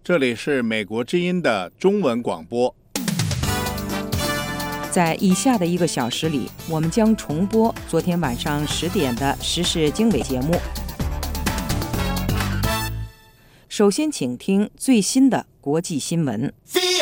这里是美国之音的中文广播。 在以下的1个小时里，我们将重播昨天晚上10点的时事经纬节目。首先请听最新的国际新闻。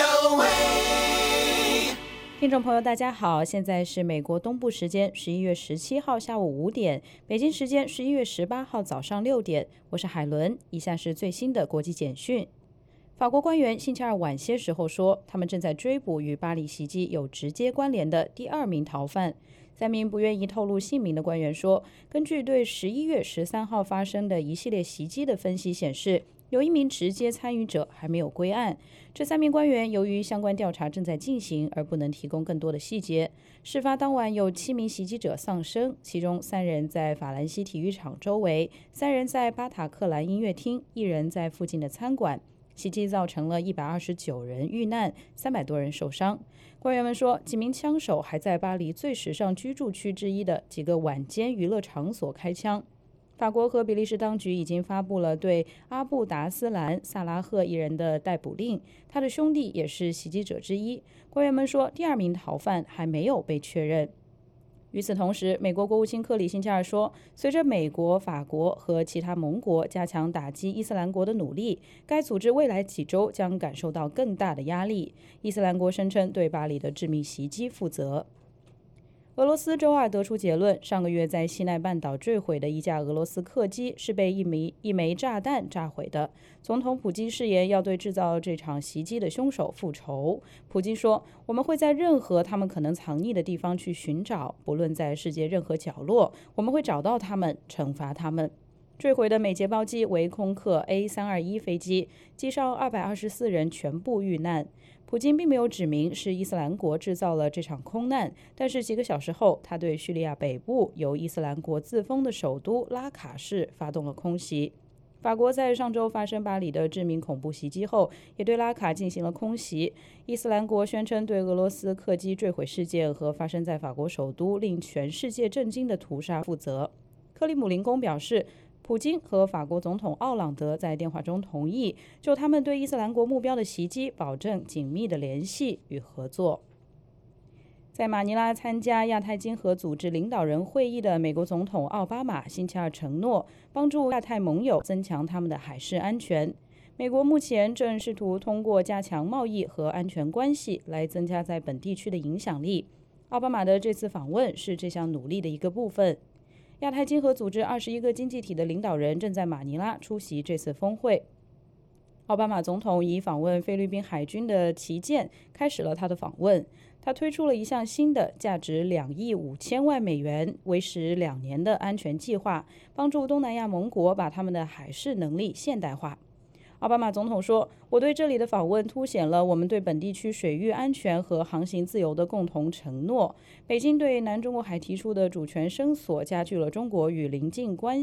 听众朋友大家好，现在是美国东部时间11月17号下午5点，北京时间11月18号早上6点，我是海伦。以下是最新的国际简讯。法国官员星期二晚些时候说，他们正在追捕与巴黎袭击有直接关联的第2名逃犯。3名不愿意透露姓名的官员说，根据对11月13号发生的一系列袭击的分析显示，有1名直接参与者还没有归案。这3名官员由于相关调查正在进行，而不能提供更多的细节。事发当晚有7名袭击者丧生，其中3人在法兰西体育场周围，3人在巴塔克兰音乐厅，1人在附近的餐馆。袭击造成了129人遇难，300多人受伤。官员们说，几名枪手还在巴黎最时尚居住区之一的几个晚间娱乐场所开枪。法国和比利时当局已经发布了对阿布达斯兰·萨拉赫一人的逮捕令，他的兄弟也是袭击者之一。官员们说，第2名逃犯还没有被确认。与此同时，美国国务卿克里星期二说，随着美国、法国和其他盟国加强打击伊斯兰国的努力，该组织未来几周将感受到更大的压力。伊斯兰国声称对巴黎的致命袭击负责。俄罗斯周二得出结论，上个月在西奈半岛坠毁的一架俄罗斯客机是被一枚炸弹炸毁的。总统普京誓言要对制造这场袭击的凶手复仇。普京说，我们会在任何他们可能藏匿的地方去寻找，不论在世界任何角落，我们会找到他们，惩罚他们。坠毁的美捷包机为空客 A321 飞机，机上224人全部遇难。普京并没有指明是伊斯兰国制造了这场空难，但是几个小时后，他对叙利亚北部由伊斯兰国自封的首都拉卡市发动了空袭。法国在上周发生巴黎的致命恐怖袭击后，也对拉卡进行了空袭。伊斯兰国宣称对俄罗斯客机坠毁事件和发生在法国首都令全世界震惊的屠杀负责。克里姆林宫表示，普京和法国总统奥朗德在电话中同意就他们对伊斯兰国目标的袭击保证紧密的联系与合作。在马尼拉参加亚太经合组织领导人会议的美国总统奥巴马星期二承诺帮助亚太盟友增强他们的海事安全。美国目前正试图通过加强贸易和安全关系来增加在本地区的影响力。奥巴马的这次访问是这项努力的一个部分。亚太经合组织21个经济体的领导人正在马尼拉出席这次峰会。奥巴马总统以访问菲律宾海军的旗舰开始了他的访问。他推出了一项新的价值2亿5千万美元、为时2年的安全计划，帮助东南亚盟国把他们的海事能力现代化。奥巴马总统说，我对这里的访问凸显了我们对本地区水域安全和航行自由的共同承诺。北京对南中国海提出的主权声索加剧了中国与邻近国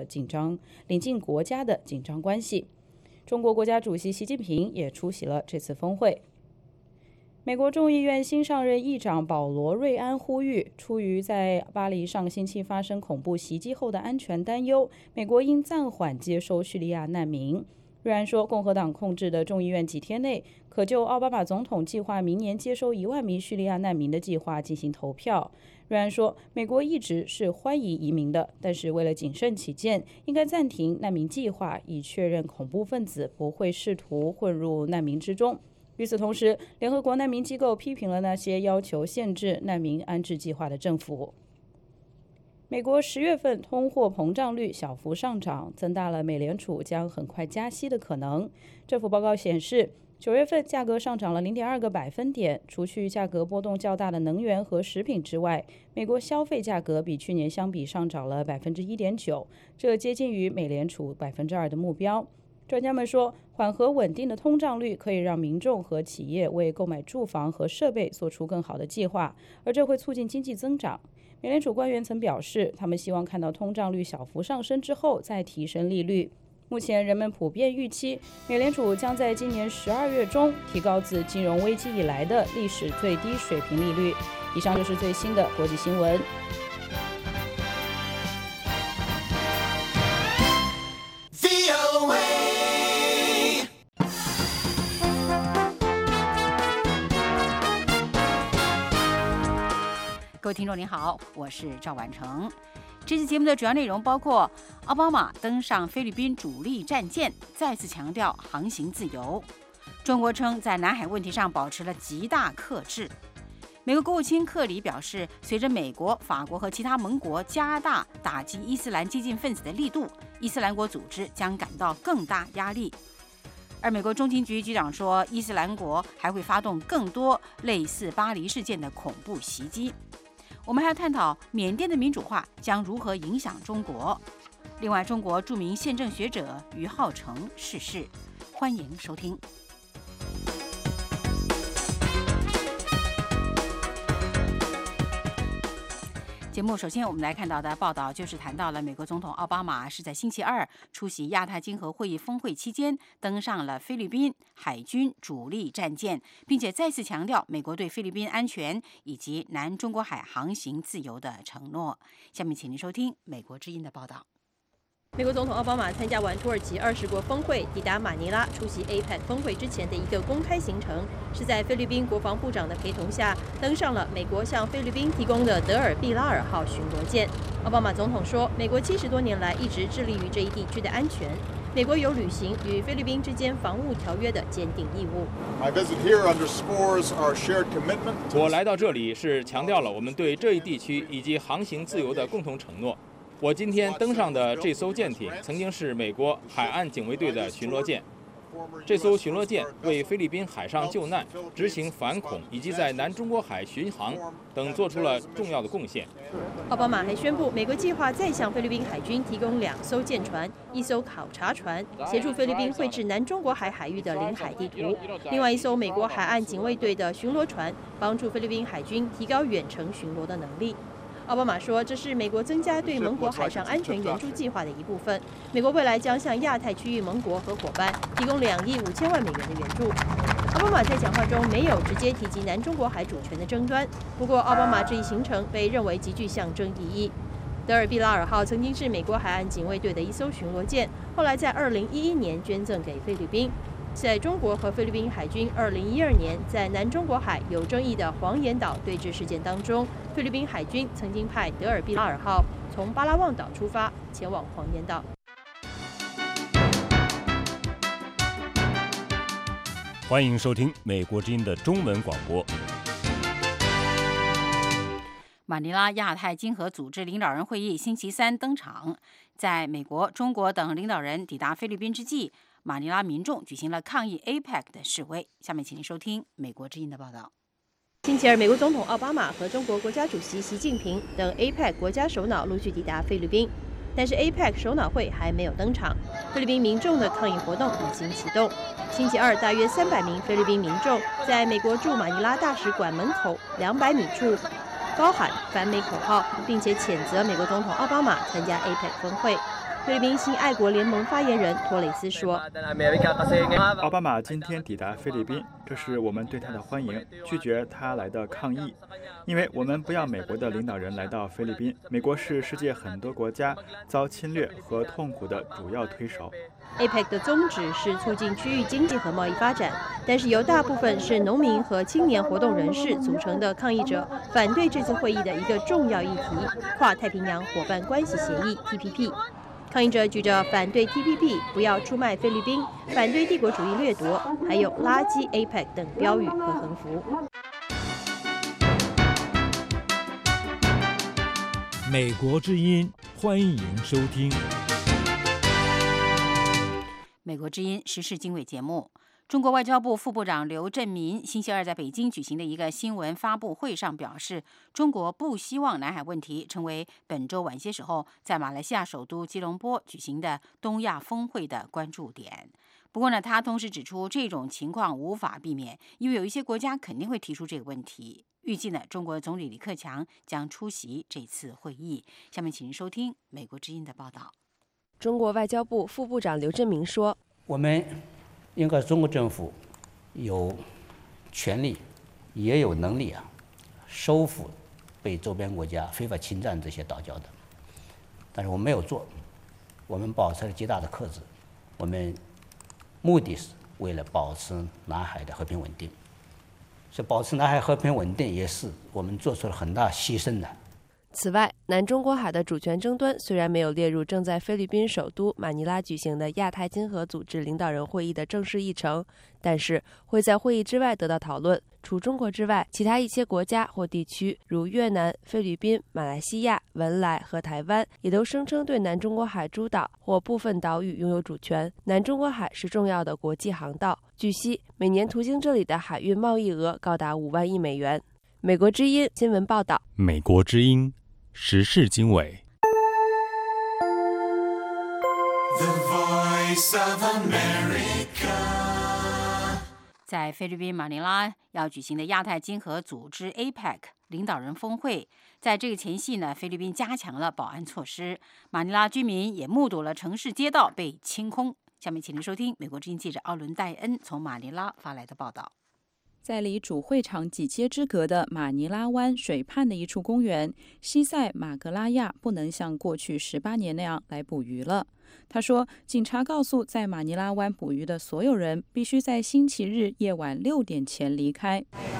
家的紧张关系。中国国家主席习近平也出席了这次峰会。美国众议院新上任议长保罗·瑞安呼吁，出于在巴黎上星期发生恐怖袭击后的安全担忧，美国应暂缓接收叙利亚难民。瑞安说，共和党控制的众议院几天内可就奥巴马总统计划明年接收1万名叙利亚难民的计划进行投票。瑞安说，美国一直是欢迎移民的，但是为了谨慎起见，应该暂停难民计划，以确认恐怖分子不会试图混入难民之中。与此同时，联合国难民机构批评了那些要求限制难民安置计划的政府。美国10月份通货膨胀率小幅上涨，增大了美联储将很快加息的可能。政府报告显示，9月份价格上涨了0.2个百分点，除去价格波动较大的能源和食品之外，美国消费价格比去年相比上涨了 1.9%， 这接近于美联储 2% 的目标。专家们说，缓和稳定的通胀率可以让民众和企业为购买住房和设备做出更好的计划，而这会促进经济增长。美联储官员曾表示，他们希望看到通胀率小幅上升之后再提升利率。目前人们普遍预期，美联储将在今年12月中提高自金融危机以来的历史最低水平利率。以上就是最新的国际新闻。 各位听众您好，我是赵婉成。这期节目的主要内容包括：奥巴马登上菲律宾主力战舰，再次强调航行自由；中国称在南海问题上保持了极大克制；美国国务卿克里表示，随着美国、法国和其他盟国加大打击伊斯兰激进分子的力度，伊斯兰国组织将感到更大压力。而美国中情局局长说，伊斯兰国还会发动更多类似巴黎事件的恐怖袭击。我们还要探讨缅甸的民主化将如何影响中国。另外，中国著名宪政学者于浩成逝世。欢迎收听。节目首先我们来看到的报道，就是谈到了美国总统奥巴马是在星期二出席亚太经合会议峰会期间登上了菲律宾海军主力战舰，并且再次强调美国对菲律宾安全以及南中国海航行自由的承诺。下面请您收听美国之音的报道。 美国总统奥巴马参加完土耳其20国峰会，抵达马尼拉出席 APEC 峰会之前的一个公开行程，是在菲律宾国防部长的陪同下，登上了美国向菲律宾提供的德尔毕拉尔号巡逻舰。奥巴马总统说，美国70多年来一直致力于这一地区的安全，美国有履行与菲律宾之间防务条约的坚定义务。 我来到这里是强调了我们对这一地区以及航行自由的共同承诺。我今天登上的这艘舰艇曾经是美国海岸警卫队的巡逻舰。这艘巡逻舰为菲律宾海上救难、执行反恐以及在南中国海巡航等做出了重要的贡献。 奥巴马还宣布，美国计划再向菲律宾海军提供2艘舰船、1艘考察船，协助菲律宾绘制南中国海海域的领海地图；另外1艘美国海岸警卫队的巡逻船，帮助菲律宾海军提高远程巡逻的能力。奥巴马说，这是美国增加对盟国海上安全援助计划的一部分。美国未来将向亚太区域盟国和伙伴提供2亿5千万美元的援助。奥巴马在讲话中没有直接提及南中国海主权的争端，不过奥巴马这一行程被认为极具象征意义。德尔毕拉尔号曾经是美国海岸警卫队的1艘巡逻舰，后来在2011年捐赠给菲律宾。在中国和菲律宾海军2012年在南中国海有争议的黄岩岛对峙事件当中，菲律宾海军曾经派德尔毕拉尔号从巴拉望岛出发，前往黄岩岛。 欢迎收听美国之音的中文广播。 马尼拉亚太经合组织领导人会议星期三登场，在美国、中国等领导人抵达菲律宾之际，马尼拉民众举行了抗议 APEC 的示威。下面请您收听美国之音的报道。 星期二，美国总统奥巴马和中国国家主席习近平等 APEC 国家首脑陆续抵达菲律宾，但是 APEC 首脑会还没有登场，菲律宾民众的抗议活动已经启动。星期二，大约300名菲律宾民众在美国驻马尼拉大使馆门口200米处高喊反美口号，并且谴责美国总统奥巴马参加 APEC 峰会。菲律宾新爱国联盟发言人托雷斯说， 奥巴马今天抵达菲律宾，这是我们对他的欢迎，拒绝他来的抗议，因为我们不要美国的领导人来到菲律宾。美国是世界很多国家遭侵略和痛苦的主要推手。 APEC 的宗旨是促进区域经济和贸易发展，但是由大部分是农民和青年活动人士组成的抗议者反对这次会议的一个重要议题——跨太平洋伙伴关系协议 TPP。抗议者举着反对 TPP、不要出卖菲律宾、反对帝国主义掠夺，还有垃圾 APEC 等标语和横幅。 美国之音，欢迎收听。 美国之音时事经纬节目。中国外交部副部长刘振民星期二在北京举行的一个新闻发布会上表示，中国不希望南海问题成为本周晚些时候在马来西亚首都吉隆坡举行的东亚峰会的关注点。不过呢，他同时指出，这种情况无法避免，因为有一些国家肯定会提出这个问题。预计呢，中国总理李克强将出席这次会议。下面请您收听美国之音的报道。 中国外交部副部长刘振民说， 我们应该中国政府有权利也有能力收复被周边国家非法侵占这些岛礁的，但是我们没有做，我们保持了极大的克制，我们目的是为了保持南海的和平稳定。 所以保持南海和平稳定也是我们做出了很大牺牲的。 此外，南中国海的主权争端虽然没有列入正在菲律宾首都马尼拉举行的亚太经合组织领导人会议的正式议程，但是会在会议之外得到讨论。除中国之外，其他一些国家或地区，如越南、菲律宾、马来西亚、文莱和台湾，也都声称对南中国海诸岛或部分岛屿拥有主权。南中国海是重要的国际航道，据悉，每年途经这里的海运贸易额高达5万亿美元。美国之音新闻报道。 美国之音时事经纬。 在菲律宾马尼拉要举行的亚太经合组织 APEC 领导人峰会，在这个前夕呢，菲律宾加强了保安措施，马尼拉居民也目睹了城市街道被清空。下面请您收听美国之音记者奥伦戴恩从马尼拉发来的报道。 在离主会场几街之隔的马尼拉湾水畔的一处公园，西塞马格拉亚不能像过去18年那样来捕鱼了。他说，警察告诉在马尼拉湾捕鱼的所有人，必须在星期日夜晚6点前离开。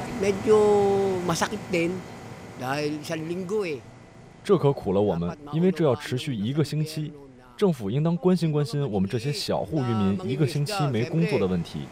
这可苦了我们，因为这要持续1个星期。政府应当关心关心我们这些小户渔民1个星期没工作的问题。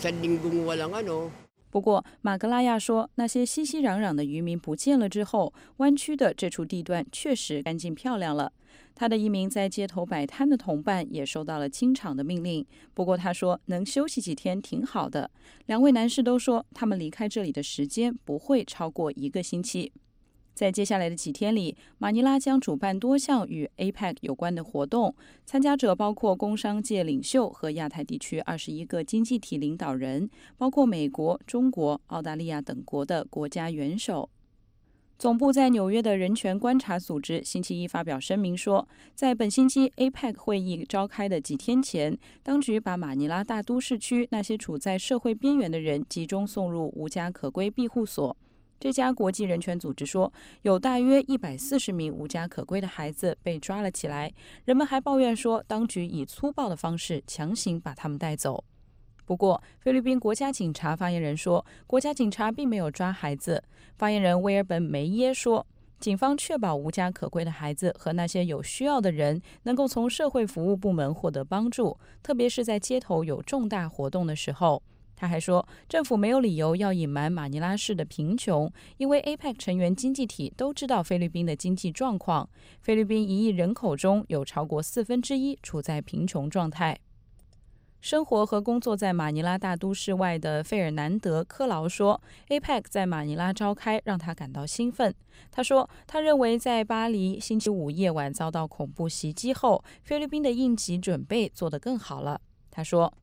不过，马格拉亚说，那些熙熙攘攘的渔民不见了之后，湾区的这处地段确实干净漂亮了。他的一名在街头摆摊的同伴也收到了清场的命令。不过他说，能休息几天挺好的。2位男士都说，他们离开这里的时间不会超过1个星期。在接下来的几天里，马尼拉将主办多项与 APEC 有关的活动，参加者包括工商界领袖和亚太地区21个经济体领导人，包括美国、中国、澳大利亚等国的国家元首。总部在纽约的人权观察组织星期一发表声明说，在本星期 APEC 会议召开的几天前，当局把马尼拉大都市区那些处在社会边缘的人集中送入无家可归庇护所。这家国际人权组织说，有大约140名无家可归的孩子被抓了起来。人们还抱怨说，当局以粗暴的方式强行把他们带走。不过，菲律宾国家警察发言人说，国家警察并没有抓孩子。发言人威尔本梅耶说，警方确保无家可归的孩子和那些有需要的人能够从社会服务部门获得帮助，特别是在街头有重大活动的时候。他还说，政府没有理由要隐瞒马尼拉市的贫穷，因为 APEC 成员经济体都知道菲律宾的经济状况。菲律宾1亿人口中有超过1/4处在贫穷状态。生活和工作在马尼拉大都市外的费尔南德·科劳说， APEC 在马尼拉召开让他感到兴奋。他说，他认为在巴黎星期5夜晚遭到恐怖袭击后，菲律宾的应急准备做得更好了。他说，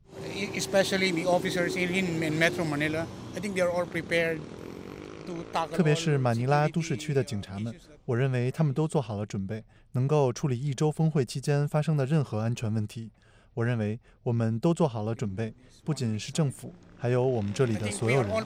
特别是马尼拉都市区的警察们，我认为他们都做好了准备，能够处理1周峰会期间发生的任何安全问题。我认为我们都做好了准备，不仅是政府，还有我们这里的所有人。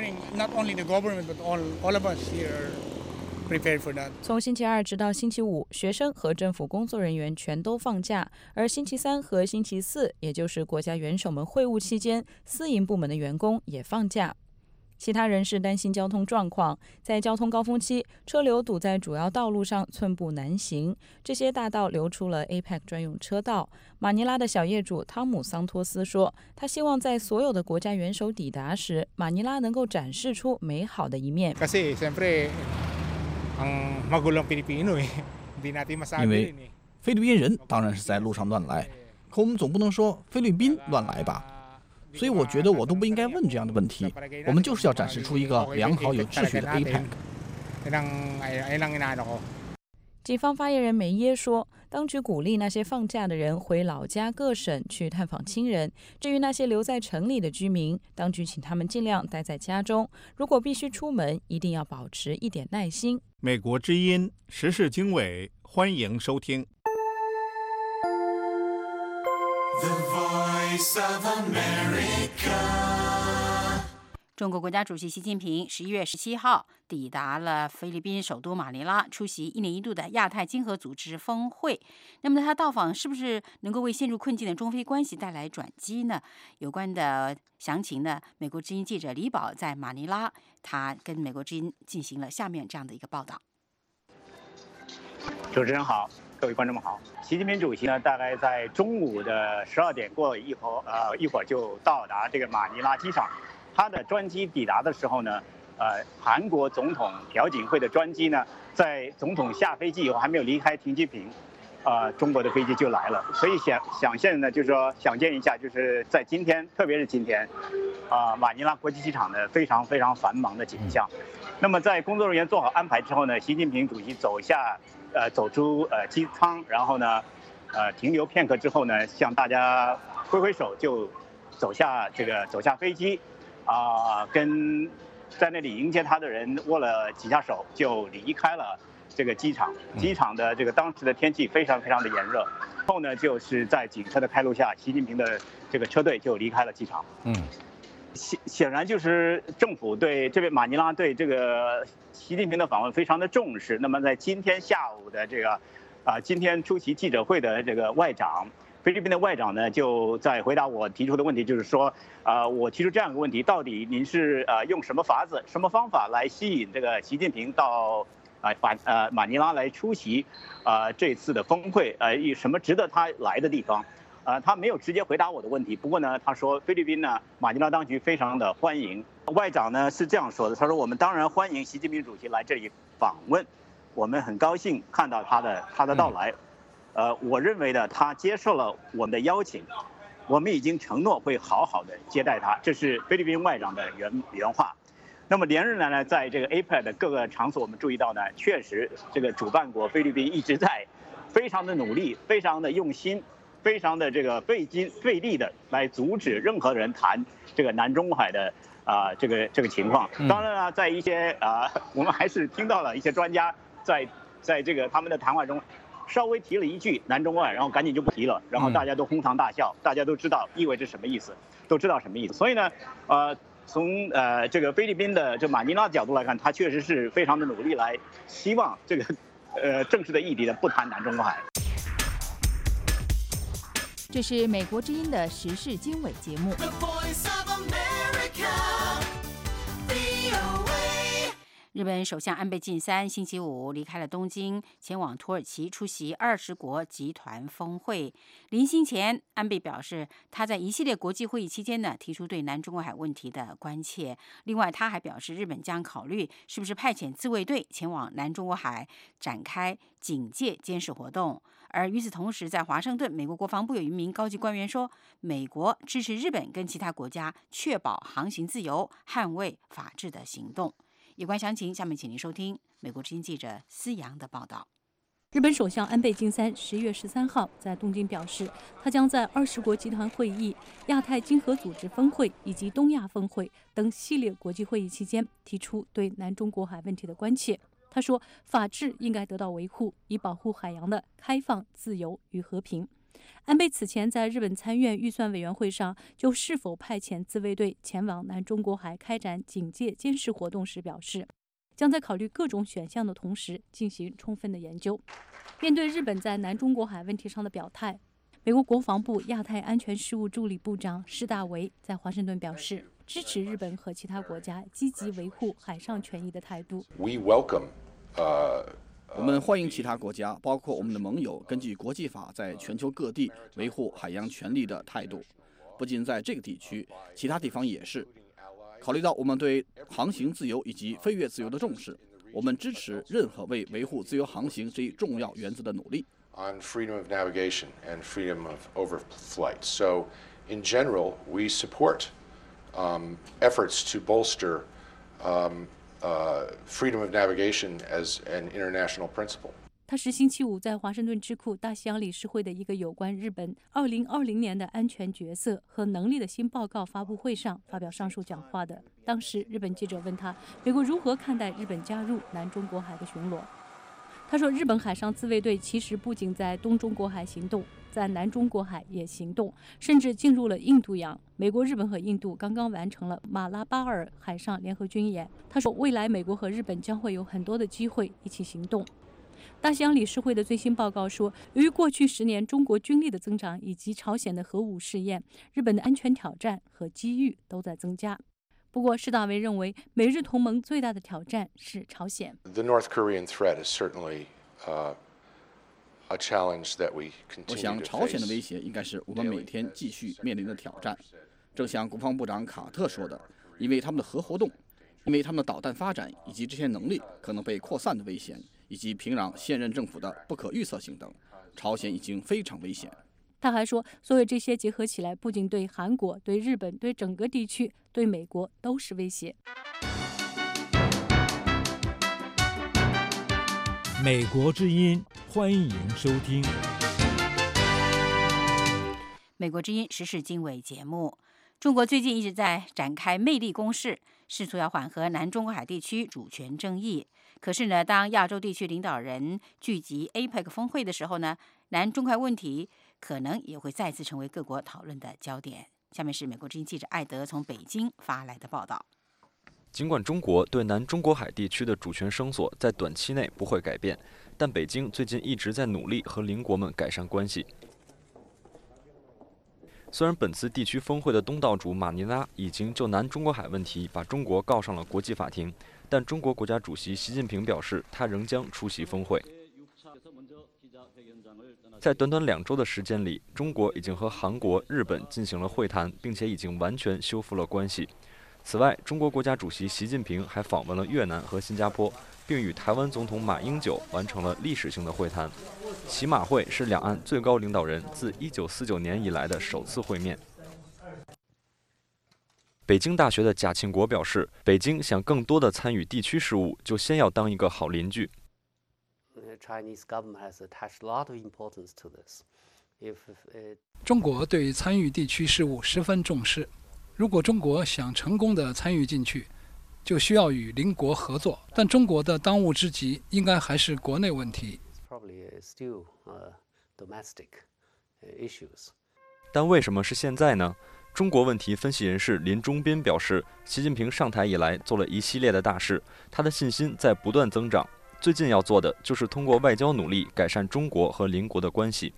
从星期2直到星期5，学生和政府工作人员全都放假，而星期3和星期4，也就是国家元首们会晤期间，私营部门的员工也放假。其他人士担心交通状况，在交通高峰期，车流堵在主要道路上，寸步难行。这些大道留出了 APEC 专用车道。马尼拉的小业主汤姆·桑托斯说，他希望在所有的国家元首抵达时，马尼拉能够展示出美好的一面。 因为菲律宾人当然是在路上乱来，可我们总不能说菲律宾乱来吧。所以我觉得我都不应该问这样的问题，我们就是要展示出一个良好有秩序的 APEC。 警方发言人梅耶说，当局鼓励那些放假的人回老家各省去探访亲人。至于那些留在城里的居民，当局请他们尽量待在家中，如果必须出门，一定要保持一点耐心。 美国之音时事经纬，欢迎收听。 中国国家主席习近平11月17号抵达了菲律宾首都马尼拉，出席1年1度的亚太经合组织峰会。那么他到访是不是能够为陷入困境的中菲关系带来转机呢？有关的详情呢，美国之音记者李宝在马尼拉，他跟美国之音进行了下面这样的一个报道。 主持人好，各位观众们好。习近平主席呢，大概在中午的12点过以后，一会儿就到达这个马尼拉机场。他的专机抵达的时候呢，韩国总统朴槿惠的专机呢，在总统下飞机以后还没有离开停机坪，中国的飞机就来了。所以想见呢，就是说想见一下，就是在今天，特别是今天，马尼拉国际机场的非常非常繁忙的景象。那么在工作人员做好安排之后呢，习近平主席走出机舱，然后呢，停留片刻之后呢，向大家挥挥手，就走下飞机。跟在那里迎接他的人握了几下手，就离开了这个机场。机场的这个当时的天气非常非常的炎热，后呢就是在警车的开路下，习近平的这个车队就离开了机场。显然就是政府对这边马尼拉对这个习近平的访问非常的重视。那么在今天下午的这个今天出席记者会的这个外长。菲律宾的外长呢，就在回答我提出的问题，就是说，我提出这样一个问题：到底您是用什么法子、什么方法来吸引这个习近平到马尼拉来出席这次的峰会？有什么值得他来的地方？他没有直接回答我的问题。不过呢，他说菲律宾呢，马尼拉当局非常的欢迎。外长呢是这样说的，他说我们当然欢迎习近平主席来这里访问，我们很高兴看到他的到来。我认为呢，他接受了我们的邀请，我们已经承诺会好好的接待他，这是菲律宾外长的原话。那么连日来呢，在这个 APEC 的各个场所，我们注意到呢，确实这个主办国菲律宾一直在非常的努力、非常的用心、非常的这个费力的来阻止任何人谈这个南中国海的这个情况。当然了，在一些我们还是听到了一些专家在这个他们的谈话中。稍微提了一句南中国海，然后赶紧就不提了，然后大家都哄堂大笑，大家都知道意味着什么意思，都知道什么意思。所以呢，从这个菲律宾的这马尼拉角度来看，他确实是非常的努力来希望这个正式的议题的不谈南中国海。 这是美国之音的时事经纬节目。 日本首相安倍晋三星期五离开了东京，前往土耳其出席20国集团峰会。临行前，安倍表示，他在一系列国际会议期间呢，提出对南中国海问题的关切。另外，他还表示，日本将考虑是不是派遣自卫队前往南中国海展开警戒监视活动。而与此同时，在华盛顿，美国国防部有一名高级官员说，美国支持日本跟其他国家确保航行自由、捍卫法治的行动。有关详情，下面请您收听美国之音记者思阳的报道。 日本首相安倍晋三10月13号在东京表示，他将在20国集团会议、亚太经合组织峰会以及东亚峰会等系列国际会议期间提出对南中国海问题的关切。他说，法治应该得到维护，以保护海洋的开放、自由与和平。安倍此前在日本参院预算委员会上就是否派遣自卫队前往南中国海开展警戒监视活动时表示，将在考虑各种选项的同时进行充分的研究。面对日本在南中国海问题上的表态，美国国防部亚太安全事务助理部长施大为在华盛顿表示，支持日本和其他国家积极维护海上权益的态度。 我们欢迎其他国家，包括我们的盟友，根据国际法在全球各地维护海洋权利的态度。不仅在这个地区，其他地方也是。考虑到我们对航行自由以及飞越自由的重视，我们支持任何为维护自由航行这一重要原则的努力。 On freedom of navigation and freedom of overflight. So, in general, we support efforts to bolster freedom of navigation as an international principle. 他是星期五在华盛顿智库大西洋理事会的一个有关日本2020年的安全角色和能力的新报告发布会上发表上述讲话的。当时日本记者问他，美国如何看待日本加入南中国海的巡逻。他说，日本海上自卫队其实不仅在东中国海行动， 在南中国海也行动，甚至进入了印度洋。美国、日本和印度刚刚完成了马拉巴尔海上联合军演。他说，未来美国和日本将会有很多的机会一起行动。大西洋理事会的最新报告说，由于过去10年中国军力的增长以及朝鲜的核武试验，日本的安全挑战和机遇都在增加。不过，施大为认为，美日同盟最大的挑战是朝鲜。 The North Korean threat is certainly a challenge that we continue to face. 我想，朝鲜的威胁应该是我们每天继续面临的挑战。正像国防部长卡特说的，因为他们的核活动，因为他们的导弹发展以及这些能力可能被扩散的危险，以及平壤现任政府的不可预测性等，朝鲜已经非常危险。 他还说，所有这些结合起来，不仅对韩国、对日本、对整个地区、对美国都是威胁。 美国之音，欢迎收听。 美国之音时事经纬节目。中国最近一直在展开魅力攻势，试图要缓和南中国海地区主权争议。可是呢，当亚洲地区领导人聚集 APEC 峰会的时候呢，南中海问题可能也会再次成为各国讨论的焦点。下面是美国之音记者艾德从北京发来的报道。 尽管中国对南中国海地区的主权声索在短期内不会改变，但北京最近一直在努力和邻国们改善关系。虽然本次地区峰会的东道主马尼拉已经就南中国海问题把中国告上了国际法庭，但中国国家主席习近平表示，他仍将出席峰会。在短短2周的时间里，中国已经和韩国、日本进行了会谈，并且已经完全修复了关系。此外，中国国家主席习近平还访问了越南和新加坡，并与台湾总统马英九完成了历史性的会谈。习马会是两岸最高领导人自1949年以来的首次会面。北京大学的贾庆国表示，北京想更多地参与地区事务，就先要当一个好邻居。 中国对参与地区事务十分重视。如果中国想成功地参与进去，就需要与邻国合作。但中国的当务之急应该还是国内问题。 但为什么是现在呢？中国问题分析人士林中斌表示，习近平上台以来做了一系列的大事，他的信心在不断增长。最近要做的就是通过外交努力改善中国和邻国的关系。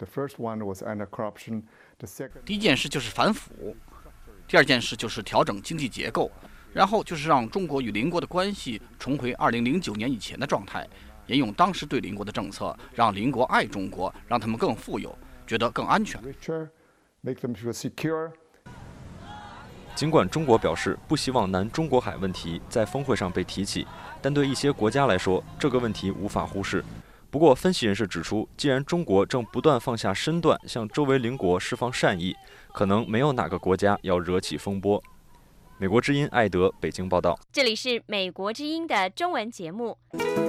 第一件事就是反腐，第二件事就是调整经济结构，然后就是让中国与邻国的关系重回2009年以前的状态，沿用当时对邻国的政策，让邻国爱中国，让他们更富有，觉得更安全。 尽管中国表示不希望南中国海问题在峰会上被提起，但对一些国家来说，这个问题无法忽视。不过，分析人士指出，既然中国正不断放下身段向周围邻国释放善意，可能没有哪个国家要惹起风波。美国之音艾德北京报道。 这里是美国之音的中文节目。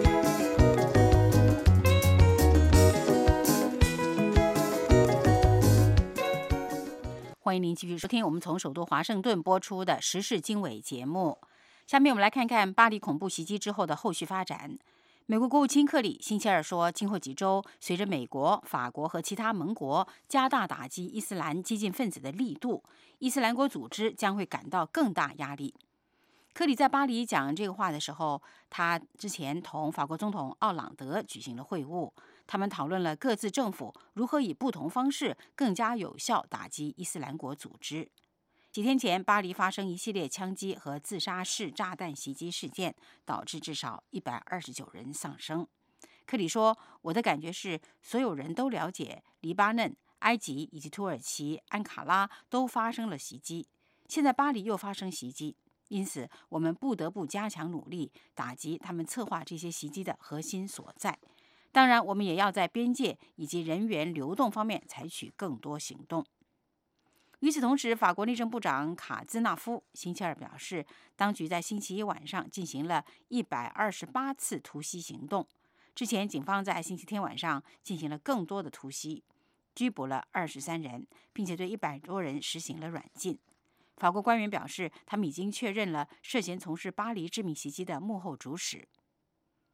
欢迎您继续收听我们从首都华盛顿播出的时事经纬节目。下面我们来看看巴黎恐怖袭击之后的后续发展。美国国务卿克里星期二说，今后几周，随着美国、法国和其他盟国加大打击伊斯兰激进分子的力度，伊斯兰国组织将会感到更大压力。克里在巴黎讲这个话的时候，他之前同法国总统奥朗德举行了会晤，他们讨论了各自政府如何以不同方式更加有效打击伊斯兰国组织。几天前，巴黎发生一系列枪击和自杀式炸弹袭击事件，导致至少129人丧生。克里说：“我的感觉是，所有人都了解黎巴嫩、埃及以及土耳其、安卡拉都发生了袭击，现在巴黎又发生袭击，因此我们不得不加强努力，打击他们策划这些袭击的核心所在。当然，我们也要在边界以及人员流动方面采取更多行动。”与此同时，法国内政部长卡兹纳夫星期二表示，当局在星期一晚上进行了128次突袭行动。之前，警方在星期天晚上进行了更多的突袭，拘捕了23人，并且对100多人实行了软禁。法国官员表示，他们已经确认了涉嫌从事巴黎致命袭击的幕后主使。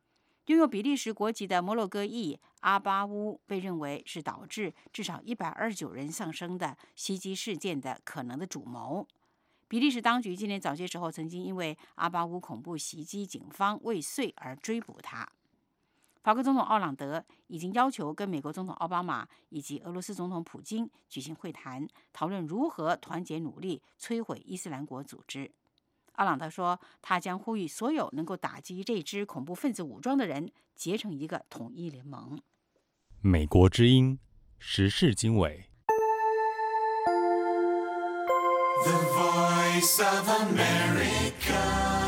拥有比利时国籍的摩洛哥裔阿巴乌被认为是导致至少129人丧生的袭击事件的可能的主谋。比利时当局今年早些时候曾经因为阿巴乌恐怖袭击警方未遂而追捕他。法国总统奥朗德已经要求跟美国总统奥巴马以及俄罗斯总统普京举行会谈，讨论如何团结努力摧毁伊斯兰国组织。奥朗德说，他将呼吁所有能够打击这支恐怖分子武装的人结成一个统一联盟。 美国之音时事经纬。 The Voice of America。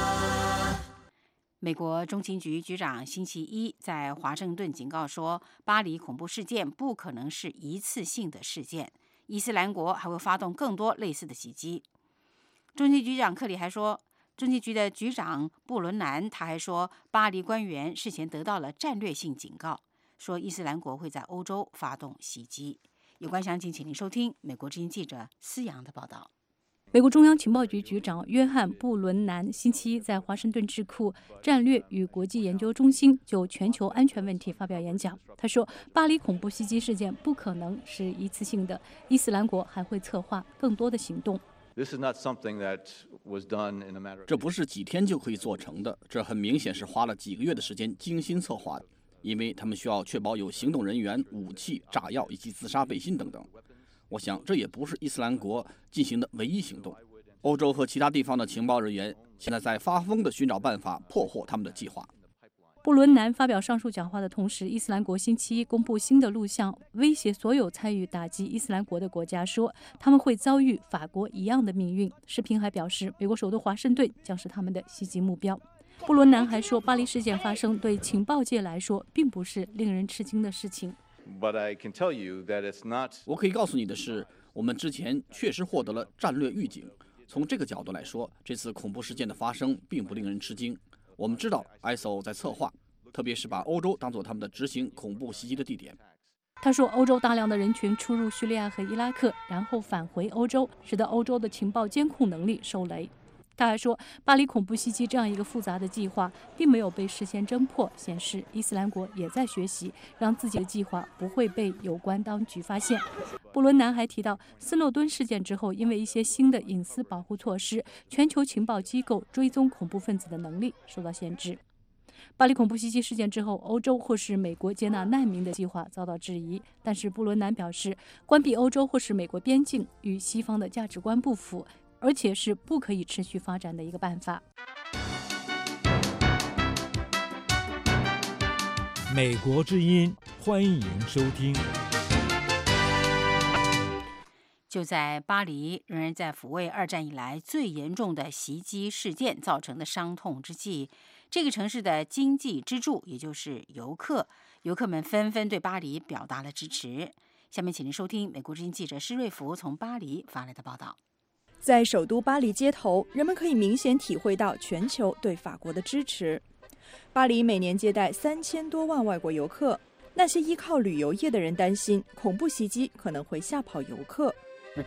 美国中情局局长星期一在华盛顿警告说，巴黎恐怖事件不可能是一次性的事件，伊斯兰国还会发动更多类似的袭击。中情局长克里还说，中情局的局长布伦南他还说，巴黎官员事前得到了战略性警告，说伊斯兰国会在欧洲发动袭击。有关详情，请您收听美国之音记者思阳的报道。 美国中央情报局局长约翰·布伦南星期一在华盛顿智库战略与国际研究中心就全球安全问题发表演讲。他说，巴黎恐怖袭击事件不可能是一次性的，伊斯兰国还会策划更多的行动。 这不是几天就可以做成的，这很明显是花了几个月的时间精心策划的，因为他们需要确保有行动人员、武器、炸药以及自杀背心等等。我想这也不是伊斯兰国进行的唯一行动。欧洲和其他地方的情报人员现在在发疯地寻找办法破获他们的计划。 布伦南发表上述讲话的同时，伊斯兰国星期一公布新的录像，威胁所有参与打击伊斯兰国的国家，说他们会遭遇法国一样的命运。视频还表示，美国首都华盛顿将是他们的袭击目标。布伦南还说，巴黎事件发生对情报界来说并不是令人吃惊的事情。 我可以告诉你的是，我们之前确实获得了战略预警。从这个角度来说，这次恐怖事件的发生并不令人吃惊。我们知道 ISIL 在策划，特别是把欧洲当作他们的执行恐怖袭击的地点。 他说，欧洲大量的人群出入叙利亚和伊拉克，然后返回欧洲，使得欧洲的情报监控能力受雷。他还说，巴黎恐怖袭击这样一个复杂的计划并没有被事先侦破，显示伊斯兰国也在学习，让自己的计划不会被有关当局发现。布伦南还提到，斯诺敦事件之后，因为一些新的隐私保护措施，全球情报机构追踪恐怖分子的能力受到限制。巴黎恐怖袭击事件之后，欧洲或是美国接纳难民的计划遭到质疑，但是布伦南表示，关闭欧洲或是美国边境与西方的价值观不符，而且是不可以持续发展的一个办法。 美国之音，欢迎收听。 就在巴黎仍然在抚慰二战以来最严重的袭击事件造成的伤痛之际，这个城市的经济支柱，也就是游客们纷纷对巴黎表达了支持。下面请您收听美国之音记者施瑞福从巴黎发来的报道。 在首都巴黎街头，人们可以明显体会到全球对法国的支持。巴黎每年接待3000多万外国游客，那些依靠旅游业的人担心恐怖袭击可能会吓跑游客。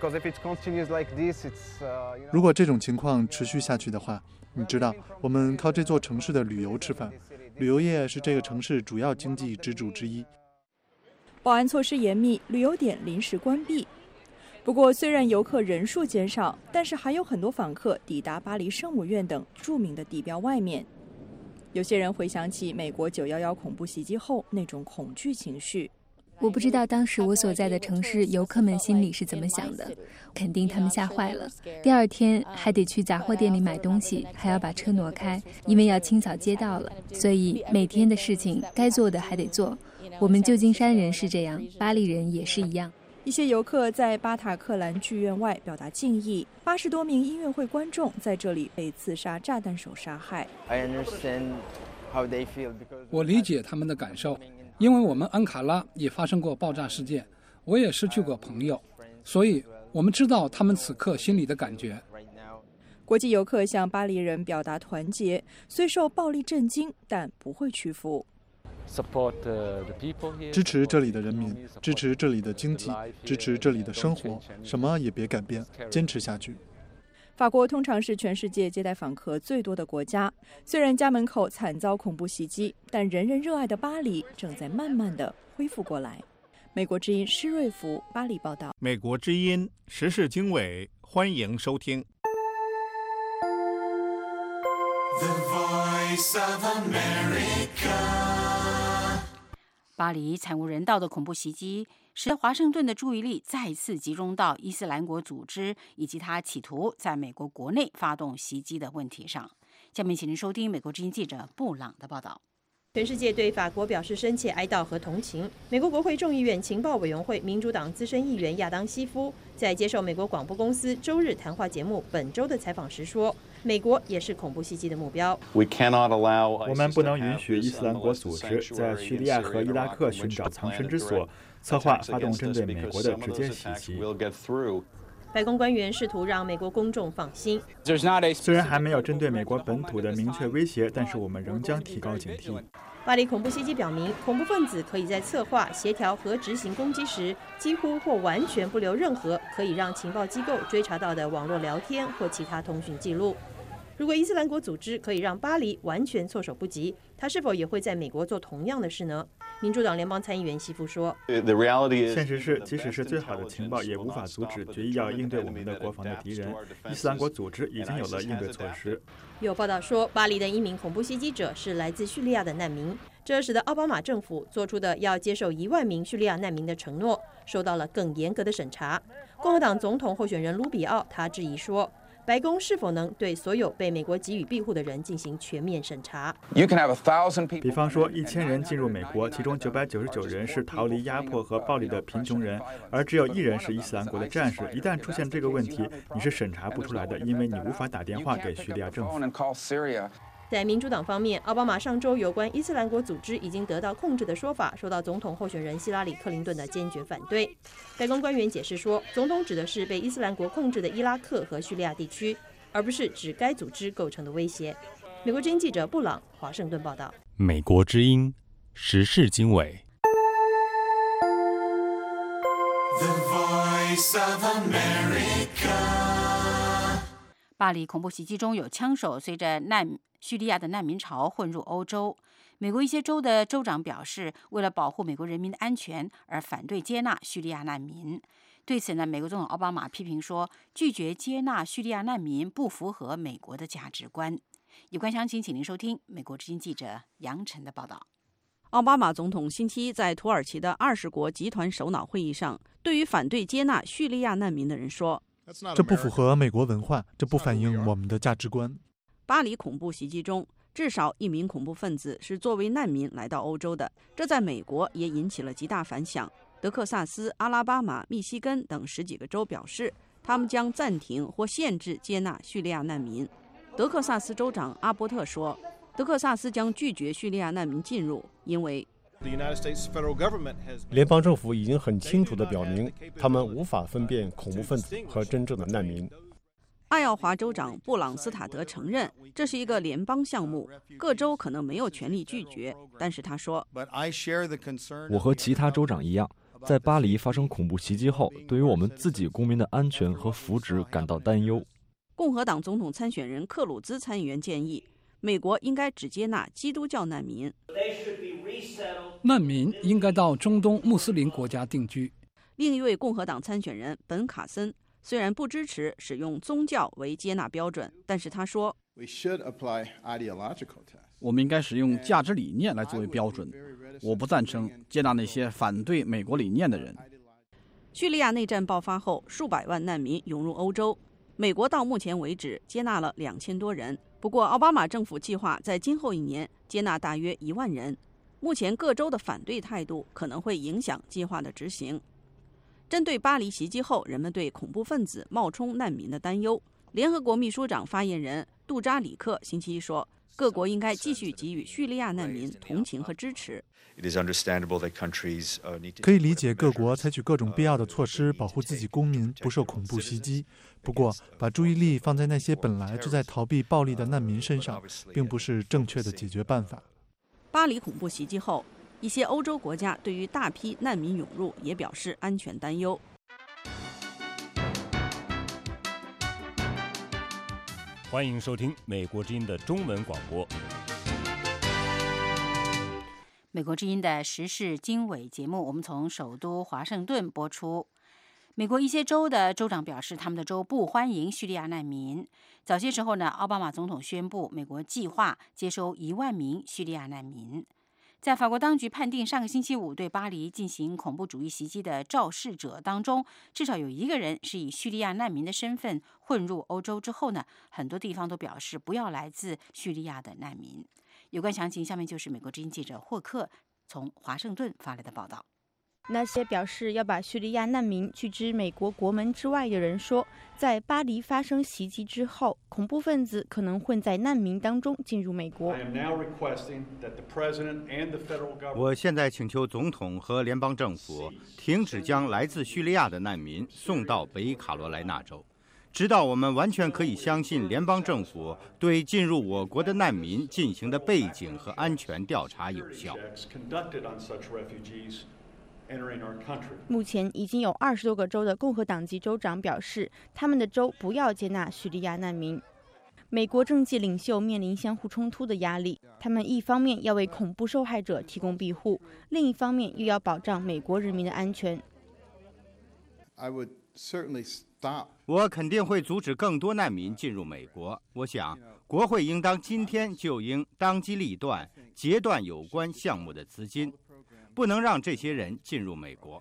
如果这种情况持续下去的话，你知道，我们靠这座城市的旅游吃饭，旅游业是这个城市主要经济支柱之一。 保安措施严密，旅游点临时关闭。不过，虽然游客人数减少，但是还有很多访客抵达巴黎圣母院等著名的地标外面。有些人回想起美国911恐怖袭击后那种恐惧情绪。 我不知道当时我所在的城市游客们心里是怎么想的，肯定他们吓坏了。第二天还得去杂货店里买东西，还要把车挪开，因为要清扫街道了。所以每天的事情该做的还得做。我们旧金山人是这样，巴黎人也是一样。 一些游客在巴塔克兰剧院外表达敬意，80多名音乐会观众在这里被刺杀炸弹手杀害。 我理解他们的感受，因为我们安卡拉也发生过爆炸事件，我也失去过朋友，所以我们知道他们此刻心里的感觉。 国际游客向巴黎人表达团结，虽受暴力震惊，但不会屈服。 支持这里的人民，支持这里的经济，支持这里的生活，什么也别改变，坚持下去。 法国通常是全世界接待访客最多的国家，虽然家门口惨遭恐怖袭击，但人人热爱的巴黎正在慢慢的恢复过来。美国之音施瑞福巴黎报道。 美国之音时事经纬，欢迎收听。 The Voice of America. 巴黎惨无人道的恐怖袭击，使得华盛顿的注意力再次集中到伊斯兰国组织以及他企图在美国国内发动袭击的问题上。下面请您收听美国之音记者布朗的报道。 全世界对法国表示深切哀悼和同情。美国国会众议院情报委员会民主党资深议员亚当·西夫在接受美国广播公司周日谈话节目《本周的采访》时说，美国也是恐怖袭击的目标。 我们不能允许伊斯兰国组织在叙利亚和伊拉克寻找藏身之所，策划发动针对美国的直接袭击。 白宫官员试图让美国公众放心。 虽然还没有针对美国本土的明确威胁，但是我们仍将提高警惕。 巴黎恐怖袭击表明，恐怖分子可以在策划、协调和执行攻击时，几乎或完全不留任何可以让情报机构追查到的网络聊天或其他通讯记录。如果伊斯兰国组织可以让巴黎完全措手不及，他是否也会在美国做同样的事呢？民主党联邦参议员西夫说：“ 现实是，即使是最好的情报，也无法阻止决意要应对我们的国防的敌人。伊斯兰国组织已经有了应对措施。” 有报道说，巴黎的一名恐怖袭击者是来自叙利亚的难民，这使得奥巴马政府做出的要接受1万名叙利亚难民的承诺受到了更严格的审查。共和党总统候选人卢比奥他质疑说，白宫是否能对所有被美国给予庇护的人进行全面审查？ 比方说，1000人进入美国，其中999人是逃离压迫和暴力的贫穷人，而只有1人是伊斯兰国的战士。一旦出现这个问题，你是审查不出来的，因为你无法打电话给叙利亚政府。 在民主党方面，奥巴马上周有关伊斯兰国组织已经得到控制的说法受到总统候选人希拉里·克林顿的坚决反对。白宫官员解释说，总统指的是被伊斯兰国控制的伊拉克和叙利亚地区，而不是指该组织构成的威胁。美国之音记者布朗华盛顿报道。 美国之音时事经纬。 The Voice of America. 巴黎恐怖袭击中有枪手随着叙利亚的难民潮混入欧洲。美国一些州的州长表示，为了保护美国人民的安全而反对接纳叙利亚难民。对此呢，美国总统奥巴马批评说，拒绝接纳叙利亚难民不符合美国的价值观。有关详情，请您收听美国之音记者杨晨的报道。 奥巴马总统星期一在土耳其的20国集团首脑会议上，对于反对接纳叙利亚难民的人说， 这不符合美国文化，这不反映我们的价值观。 巴黎恐怖袭击中，至少1名恐怖分子是作为难民来到欧洲的，这在美国也引起了极大反响。德克萨斯、阿拉巴马、密西根等10几个州表示，他们将暂停或限制接纳叙利亚难民。德克萨斯州长阿波特说，德克萨斯将拒绝叙利亚难民进入，因为联邦政府已经很清楚地表明，他们无法分辨恐怖分子和真正的难民。 爱奥华州长布朗斯塔德承认，这是一个联邦项目，各州可能没有权利拒绝，但是他说， 我和其他州长一样，在巴黎发生恐怖袭击后，对于我们自己公民的安全和福祉感到担忧。 共和党总统参选人克鲁兹参议员建议，美国应该只接纳基督教难民。 难民应该到中东穆斯林国家定居。 另一位共和党参选人本卡森虽然不支持使用宗教为接纳标准，但是他说， 我们应该使用价值理念来作为标准。我不赞成接纳那些反对美国理念的人。 叙利亚内战爆发后，数百万难民涌入欧洲，美国到目前为止接纳了2000多人。不过，奥巴马政府计划在今后1年接纳大约1万人。目前各州的反对态度可能会影响计划的执行。针对巴黎袭击后人们对恐怖分子冒充难民的担忧，联合国秘书长发言人杜扎里克星期一说，各国应该继续给予叙利亚难民同情和支持。 可以理解各国采取各种必要的措施保护自己公民不受恐怖袭击，不过把注意力放在那些本来就在逃避暴力的难民身上，并不是正确的解决办法。 巴黎恐怖袭击后，一些欧洲国家对于大批难民涌入也表示安全担忧。 欢迎收听美国之音的中文广播。 美国之音的时事经纬节目，我们从首都华盛顿播出。美国一些州的州长表示，他们的州不欢迎叙利亚难民。早些时候呢，奥巴马总统宣布，美国计划接收1万名叙利亚难民。在法国当局判定上个星期五对巴黎进行恐怖主义袭击的肇事者当中，至少有1个人是以叙利亚难民的身份混入欧洲之后呢，很多地方都表示不要来自叙利亚的难民。有关详情，下面就是美国之音记者霍克从华盛顿发来的报道。 那些表示要把叙利亚难民拒之美国国门之外的人说，在巴黎发生袭击之后，恐怖分子可能混在难民当中进入美国。 我现在请求总统和联邦政府停止将来自叙利亚的难民送到北卡罗来纳州，直到我们完全可以相信联邦政府对进入我国的难民进行的背景和安全调查有效。 目前已经有20多个州的共和党籍州长表示，他们的州不要接纳叙利亚难民。美国政界领袖面临相互冲突的压力，他们一方面要为恐怖受害者提供庇护，另一方面又要保障美国人民的安全。 我肯定会阻止更多难民进入美国。我想，国会应当今天就应当机立断，截断有关项目的资金，不能让这些人进入美国。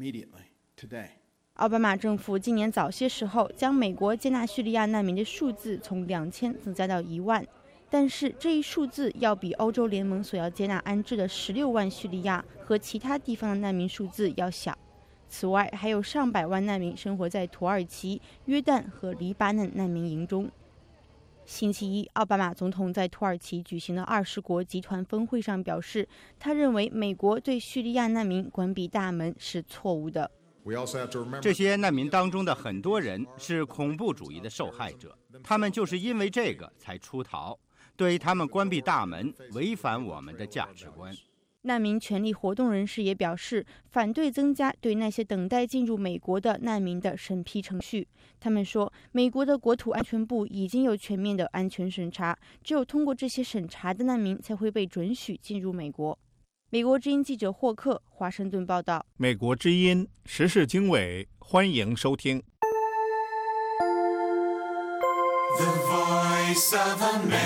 奥巴马政府今年早些时候将美国接纳叙利亚难民的数字从2000增加到1万，但是这一数字要比欧洲联盟所要接纳安置的16万叙利亚和其他地方的难民数字要小。此外，还有上百万难民生活在土耳其、约旦和黎巴嫩难民营中。星期一，奥巴马总统在土耳其举行的20国集团峰会上表示，他认为美国对叙利亚难民关闭大门是错误的。 这些难民当中的很多人是恐怖主义的受害者，他们就是因为这个才出逃。对他们关闭大门，违反我们的价值观。 难民权利活动人士也表示，反对增加对那些等待进入美国的难民的审批程序。他们说，美国的国土安全部已经有全面的安全审查，只有通过这些审查的难民才会被准许进入美国。美国之音记者霍克，华盛顿报道。 美国之音时事经纬，欢迎收听。 The Voice of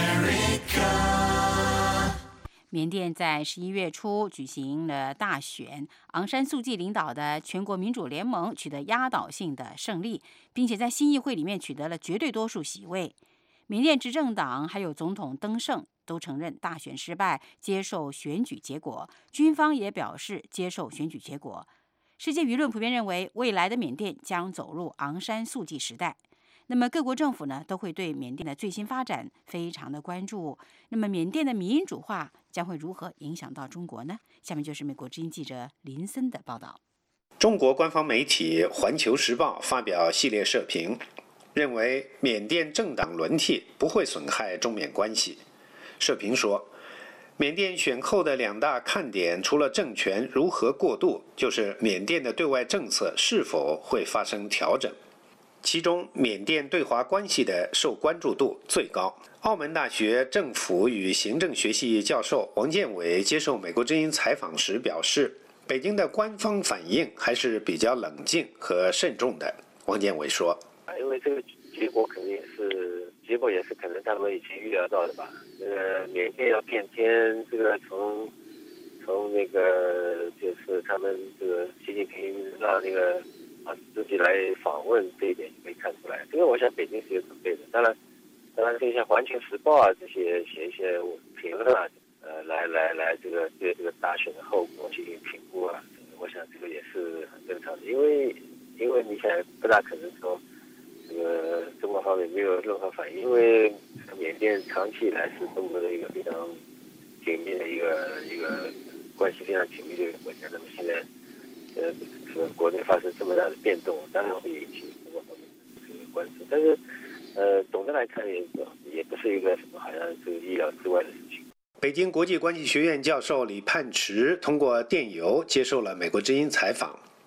America。 缅甸在11月初举行了大选，昂山素季领导的全国民主联盟取得压倒性的胜利，并且在新议会里面取得了绝对多数席位。缅甸执政党还有总统登盛都承认大选失败，接受选举结果。军方也表示接受选举结果。世界舆论普遍认为，未来的缅甸将走入昂山素季时代。那么各国政府呢，都会对缅甸的最新发展非常的关注。那么缅甸的民主化将会如何影响到中国呢？下面就是美国之音记者林森的报道。 中国官方媒体《环球时报》发表系列社评，认为缅甸政党轮替不会损害中缅关系。社评说，缅甸选后的2大看点，除了政权如何过渡，就是缅甸的对外政策是否会发生调整。其中，缅甸对华关系的受关注度最高。澳门大学政府与行政学系教授王建伟接受美国之音采访时表示，北京的官方反应还是比较冷静和慎重的。王建伟说：“ 因为这个结果肯定也是可能他们已经预料到的吧。缅甸要变天，这个从那个就是他们这个习近平让那个自己来访问这一点就可以看出来。这个我想北京是有准备的。当然这些《环球时报》这些写一些评论来这个对这个大选的后果进行评估啊，我想这个也是很正常的，因为你想不大可能说这个中国方面没有任何反应，因为缅甸长期以来是中国的一个非常紧密的一个关系非常紧密的一个国家。那么现在国内发生这么大的变动，当然会引起中国方面的这个关注。但是总的来看也不是一个什么好像这个意料之外的事情。 北京国际关系学院教授李盼池通过电邮接受了美国之音采访。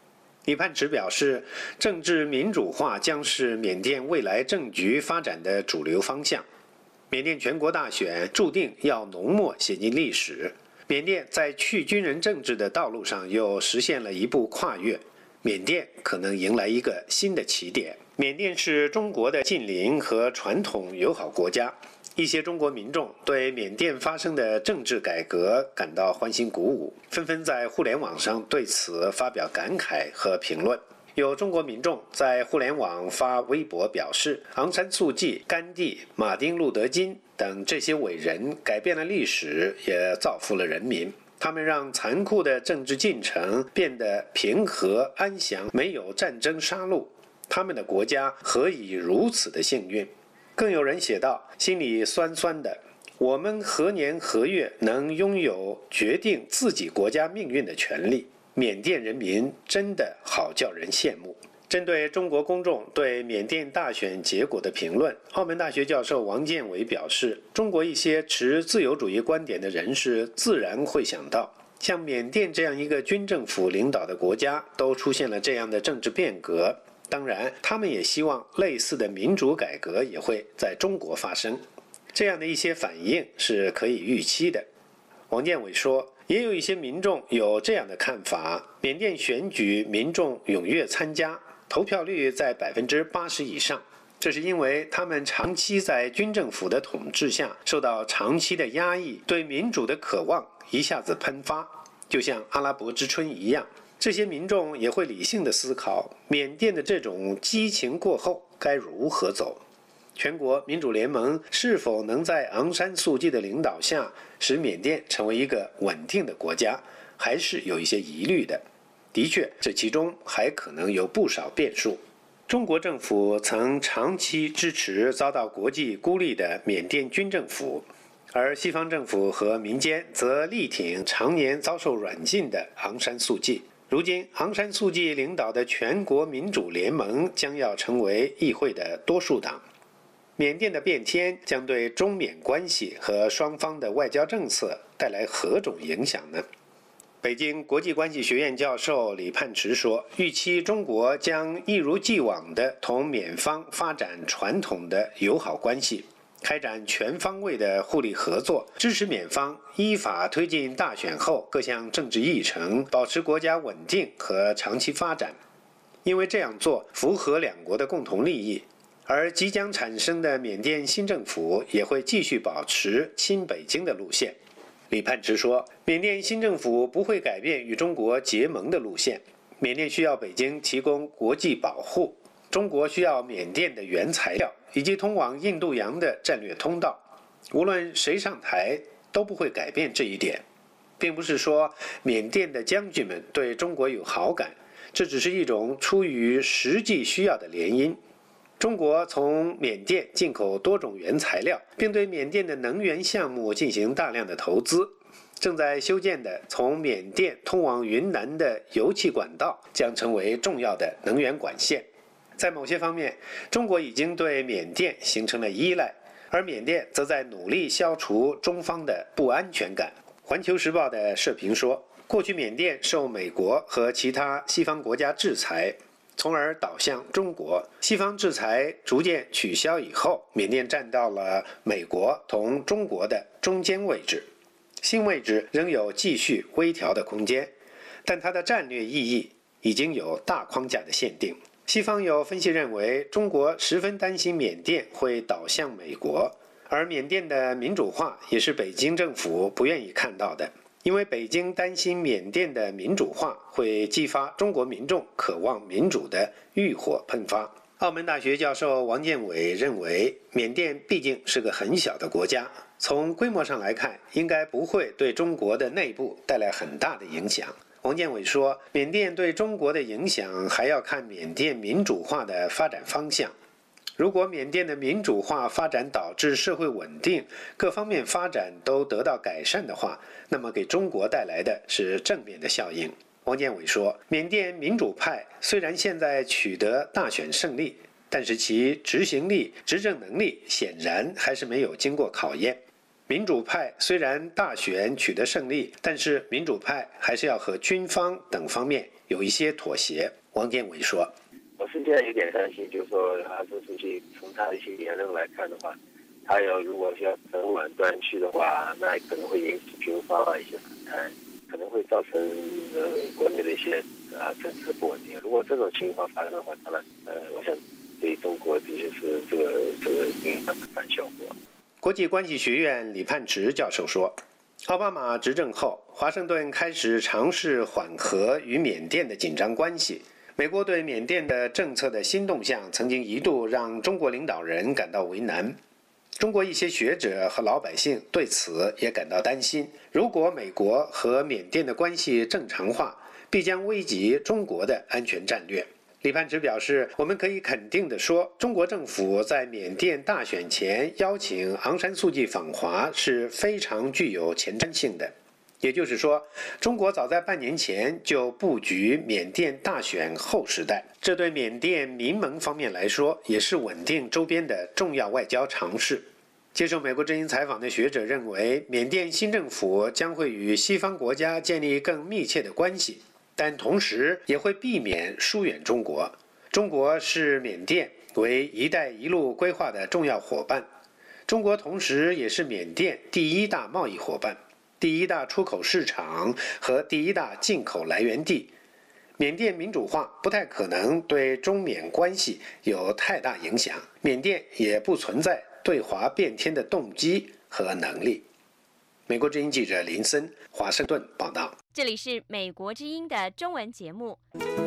李盼池表示，政治民主化将是缅甸未来政局发展的主流方向。缅甸全国大选注定要浓墨写进历史。缅甸在去军人政治的道路上又实现了一步跨越，缅甸可能迎来一个新的起点。缅甸是中国的近邻和传统友好国家，一些中国民众对缅甸发生的政治改革感到欢欣鼓舞，纷纷在互联网上对此发表感慨和评论。有中国民众在互联网发微博表示，昂山素季、甘地、马丁·路德·金等这些伟人改变了历史，也造福了人民。他们让残酷的政治进程变得平和安详，没有战争杀戮。他们的国家何以如此的幸运？更有人写道，心里酸酸的，我们何年何月能拥有决定自己国家命运的权利？缅甸人民真的好叫人羡慕。针对中国公众对缅甸大选结果的评论，澳门大学教授王建伟表示，中国一些持自由主义观点的人士自然会想到，像缅甸这样一个军政府领导的国家都出现了这样的政治变革，当然他们也希望类似的民主改革也会在中国发生。这样的一些反应是可以预期的。王建伟说，也有一些民众有这样的看法，缅甸选举民众踊跃参加，投票率在80%以上，这是因为他们长期在军政府的统治下受到长期的压抑，对民主的渴望一下子喷发，就像阿拉伯之春一样。这些民众也会理性的思考，缅甸的这种激情过后该如何走。全国民主联盟是否能在昂山素季的领导下使缅甸成为一个稳定的国家，还是有一些疑虑的。的确，这其中还可能有不少变数。中国政府曾长期支持遭到国际孤立的缅甸军政府，而西方政府和民间则力挺常年遭受软禁的昂山素季。如今，昂山素季领导的全国民主联盟将要成为议会的多数党。缅甸的变迁将对中缅关系和双方的外交政策带来何种影响呢？北京国际关系学院教授李盼池说，预期中国将一如既往地同缅方发展传统的友好关系，开展全方位的互利合作，支持缅方依法推进大选后各项政治议程，保持国家稳定和长期发展。因为这样做符合两国的共同利益。而即将产生的缅甸新政府也会继续保持亲北京的路线。李盼池说，缅甸新政府不会改变与中国结盟的路线，缅甸需要北京提供国际保护，中国需要缅甸的原材料以及通往印度洋的战略通道。无论谁上台都不会改变这一点，并不是说缅甸的将军们对中国有好感，这只是一种出于实际需要的联姻。中国从缅甸进口多种原材料，并对缅甸的能源项目进行大量的投资。正在修建的从缅甸通往云南的油气管道将成为重要的能源管线。在某些方面，中国已经对缅甸形成了依赖，而缅甸则在努力消除中方的不安全感。环球时报的社评说，过去缅甸受美国和其他西方国家制裁，从而导向中国。西方制裁逐渐取消以后，缅甸站到了美国同中国的中间位置。新位置仍有继续微调的空间，但它的战略意义已经有大框架的限定。西方有分析认为，中国十分担心缅甸会倒向美国，而缅甸的民主化也是北京政府不愿意看到的。因为北京担心缅甸的民主化会激发中国民众渴望民主的欲火喷发。澳门大学教授王建伟认为，缅甸毕竟是个很小的国家，从规模上来看，应该不会对中国的内部带来很大的影响。王建伟说，缅甸对中国的影响还要看缅甸民主化的发展方向。如果缅甸的民主化发展导致社会稳定，各方面发展都得到改善的话，那么给中国带来的是正面的效应。王建伟说，缅甸民主派虽然现在取得大选胜利，但是其执行力、执政能力显然还是没有经过考验。民主派虽然大选取得胜利，但是民主派还是要和军方等方面有一些妥协。 王建伟说：“ 我是现在有点担心，就是说阿中书记从他的一些言论来看的话，他如果要整晚断续的话，那可能会引起军方一些反弹，可能会造成国内的一些政治不稳定。如果这种情况发生的话，当然我想对中国的确是这个影响的反效果。” 国际关系学院李盼池教授说，奥巴马执政后，华盛顿开始尝试缓和与缅甸的紧张关系。美国对缅甸的政策的新动向，曾经一度让中国领导人感到为难。中国一些学者和老百姓对此也感到担心。如果美国和缅甸的关系正常化，必将危及中国的安全战略。李盼池表示，我们可以肯定地说，中国政府在缅甸大选前邀请昂山素季访华是非常具有前瞻性的。也就是说，中国早在半年前就布局缅甸大选后时代，这对缅甸民盟方面来说，也是稳定周边的重要外交尝试。接受美国之音采访的学者认为，缅甸新政府将会与西方国家建立更密切的关系，但同时也会避免疏远中国。中国视缅甸为“一带一路”规划的重要伙伴，中国同时也是缅甸第一大贸易伙伴、第一大出口市场和第一大进口来源地。缅甸民主化不太可能对中缅关系有太大影响，缅甸也不存在对华变天的动机和能力。美国之音记者林森，华盛顿报道。 这里是美国之音的中文节目。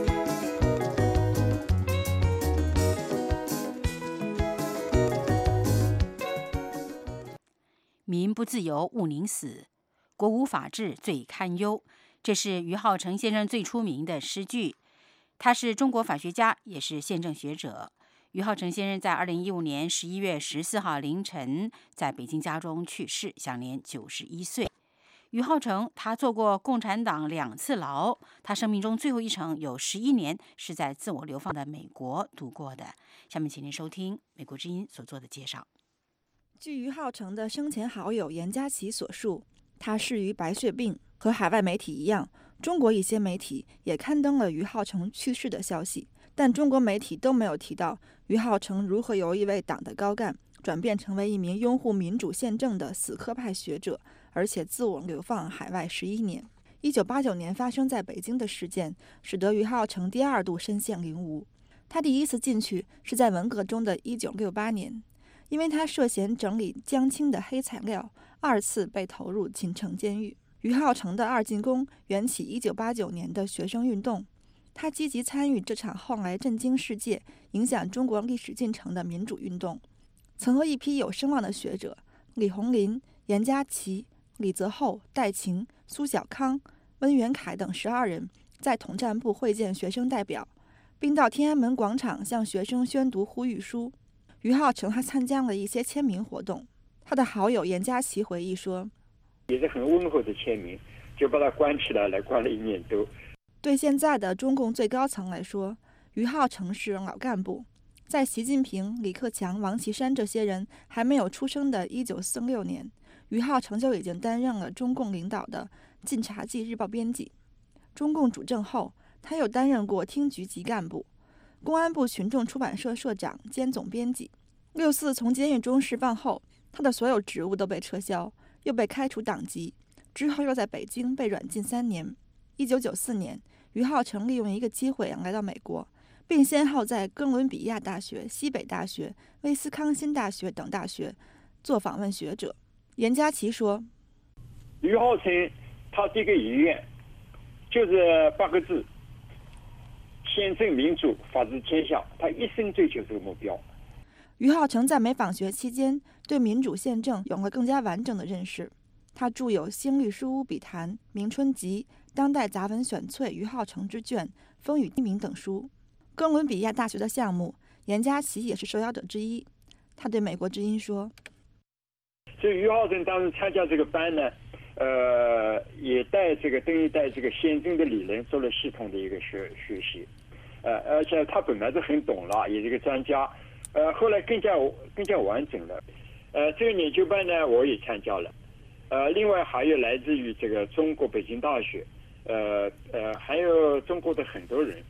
民不自由勿宁死，国无法治最堪忧。这是余浩成先生最出名的诗句。他是中国法学家，也是宪政学者。余浩成先生在2015年11月14号凌晨在北京家中去世，享年91岁。余浩成他做过共产党2次牢，他生命中最后一程有11年是在自我流放的美国度过的。下面请您收听美国之音所做的介绍。 据余浩成的生前好友严家琪所述，他逝于白血病。和海外媒体一样，中国一些媒体也刊登了余浩成去世的消息，但中国媒体都没有提到余浩成如何由一位党的高干转变成为一名拥护民主宪政的死磕派学者，而且自我流放海外11年。1989年发生在北京的事件，使得余浩成第2度身陷囹圄。他第一次进去是在文革中的1968年，因为他涉嫌整理江青的黑材料，2次被投入秦城监狱。余浩成的2进宫缘起1989年的学生运动，他积极参与这场后来震惊世界、影响中国历史进程的民主运动，曾和一批有声望的学者李鸿林、严家琪、李泽厚、戴晴、苏小康、温元凯等12人在统战部会见学生代表，并到天安门广场向学生宣读呼吁书。余浩成还参加了一些签名活动。他的好友严家琪回忆说， 也是很温和的签名，就把他关起来了，关了1年多。 对现在的中共最高层来说，余浩成是老干部。在习近平、李克强、王岐山这些人还没有出生的1946年，余浩成就已经担任了中共领导的《晋察冀日报》编辑。中共主政后，他又担任过厅局级干部、公安部群众出版社社长兼总编辑。6·4从监狱中释放后，他的所有职务都被撤销，又被开除党籍，之后又在北京被软禁3年。1994年，余浩成利用一个机会来到美国，并先后在哥伦比亚大学、西北大学、威斯康辛大学等大学做访问学者。严家琪说， 余浩成他这个遗愿就是8个字：宪政民主，法治天下。他一生追求这个目标。 余浩成在美访学期间对民主宪政有了更加完整的认识。他著有《新律书屋笔谈》《明春集》《当代杂文选粹》《余浩成之卷》《风雨低鸣》等书。哥伦比亚大学的项目，严家琪也是受邀者之一。他对美国之音说， 所以余浩成当时参加这个班呢，也等于带这个宪政的理论做了系统的一个学习，而且他本来就很懂了，也是个专家，后来更加完整了。这个研究班呢，我也参加了。另外还有来自于这个中国北京大学，还有中国的很多人，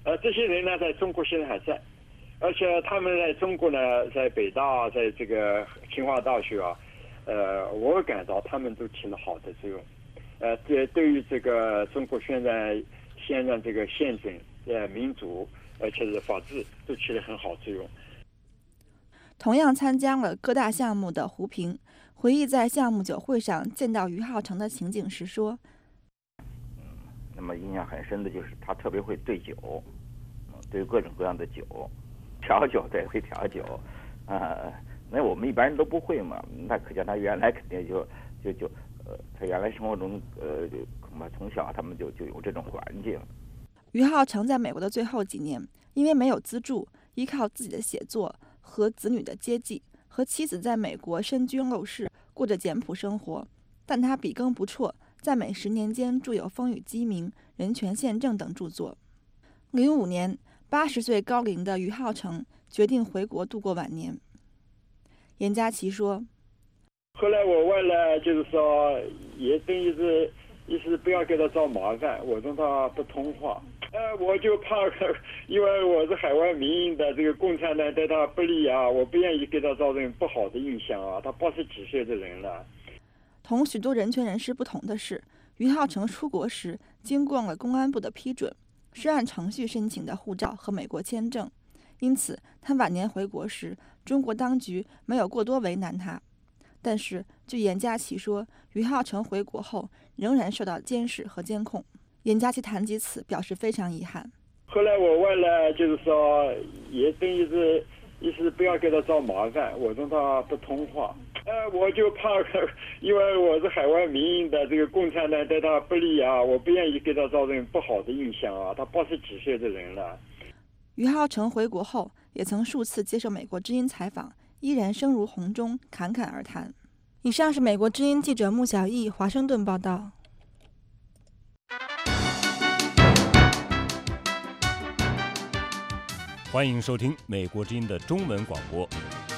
这些人呢，在中国现在还在，而且他们在中国呢，在北大，在这个清华大学啊，我感到他们都起了好的作用。对于这个中国现在这个宪政、民主，而且是法治，都起了很好作用。 同样参加了各大项目的胡平回忆在项目酒会上见到于浩成的情景时说：“ 那么印象很深的就是他特别会兑酒，对各种各样的酒，调酒对会调酒，那我们一般人都不会嘛，那可见他原来肯定就他原来生活中恐怕从小他们就有这种环境。” 于浩成在美国的最后几年，因为没有资助，依靠自己的写作和子女的接济，和妻子在美国深居陋室，过着简朴生活。但他笔耕不辍，在每10年间著有《风雨鸡鸣》《人权宪政》等著作。05年，80岁高龄的于浩成决定回国度过晚年。严家琪说：“ 后来我为了就是说，也等于是意思不要给他找麻烦，我让他不通话。我就怕，因为我是海外民营的，这个共产党对他不利啊，我不愿意给他造成不好的印象啊。他80几岁的人了。” 同许多人权人士不同的是，于浩成出国时经过了公安部的批准，是按程序申请的护照和美国签证，因此他晚年回国时，中国当局没有过多为难他。但是据严家琪说，于浩成回国后仍然受到监视和监控。严家琪谈及此表示非常遗憾。 后来我为了就是说，也等于是意思不要给他找麻烦，我让他不通话。我就怕，因为我是海外民营的，这个共产党对他不利啊，我不愿意给他造成不好的印象啊。他80几岁的人了。 于浩成回国后，也曾数次接受美国之音采访，依然声如洪钟，侃侃而谈。以上是美国之音记者穆小艺华盛顿报道。 欢迎收听美国之音的中文广播。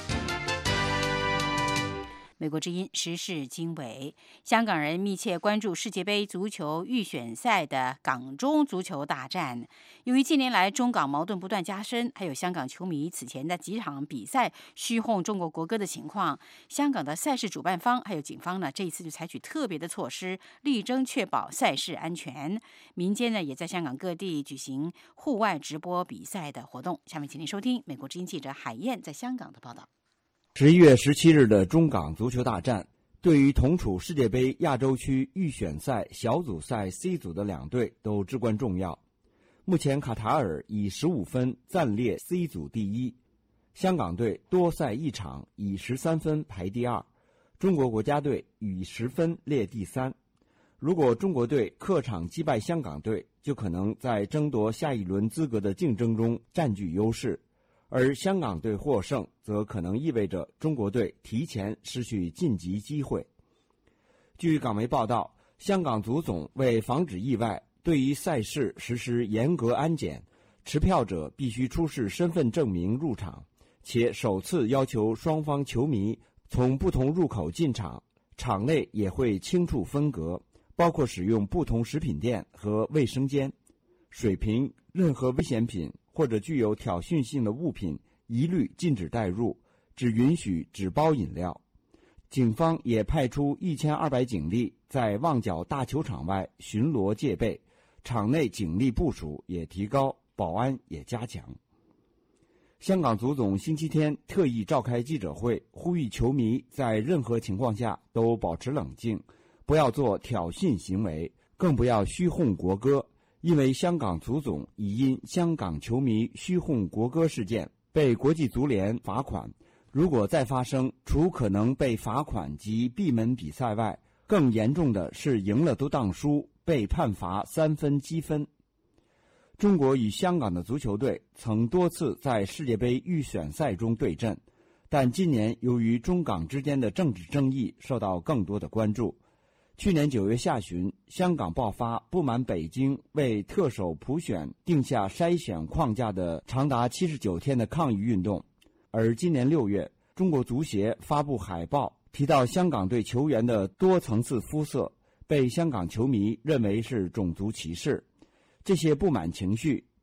美国之音时事经纬，香港人密切关注世界杯足球预选赛的港中足球大战。由于近年来中港矛盾不断加深，还有香港球迷此前的几场比赛嘘哄中国国歌的情况，香港的赛事主办方还有警方呢，这一次就采取特别的措施，力争确保赛事安全。民间呢，也在香港各地举行户外直播比赛的活动。下面请您收听美国之音记者海燕在香港的报道。 11月17日的中港足球大战，对于同处世界杯亚洲区预选赛小组赛 C 组的两队都至关重要。目前卡塔尔以15分暂列 C 组第一，香港队多赛一场，以13分排第二，中国国家队以10分列第三。如果中国队客场击败香港队，就可能在争夺下一轮资格的竞争中占据优势。而香港队获胜，则可能意味着中国队提前失去晋级机会。据港媒报道，香港足总为防止意外，对于赛事实施严格安检，持票者必须出示身份证明入场，且首次要求双方球迷从不同入口进场，场内也会清处分隔，包括使用不同食品店和卫生间。水瓶、任何危险品或者具有挑衅性的物品一律禁止带入，只允许纸包饮料。警方也派出1200警力在旺角大球场外巡逻戒备，场内警力部署也提高，保安也加强。香港足总星期天特意召开记者会，呼吁球迷在任何情况下都保持冷静，不要做挑衅行为，更不要嘘哄国歌。因为香港足总已因香港球迷嘘哄国歌事件被国际足联罚款，如果再发生，除可能被罚款及闭门比赛外，更严重的是赢了都当输，被判罚3分积分。中国与香港的足球队曾多次在世界杯预选赛中对阵，但今年由于中港之间的政治争议受到更多的关注。去年9月下旬，香港爆发不满北京为特首普选定下筛选框架的长达79天的抗议运动，而今年6月，中国足协发布海报，提到香港队球员的多层次肤色被香港球迷认为是种族歧视。这些不满情绪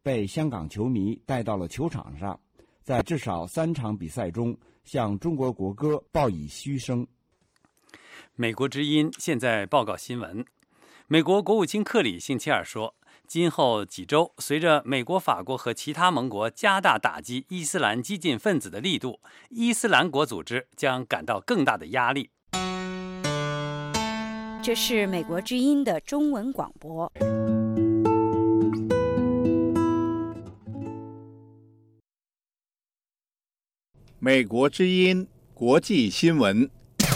被香港球迷带到了球场上，在至少3场比赛中向中国国歌报以嘘声。 美国之音现在报告新闻。美国国务卿克里星期二说，今后几周，随着美国、法国和其他盟国加大打击伊斯兰激进分子的力度，伊斯兰国组织将感到更大的压力。 这是美国之音的中文广播。 美国之音国际新闻。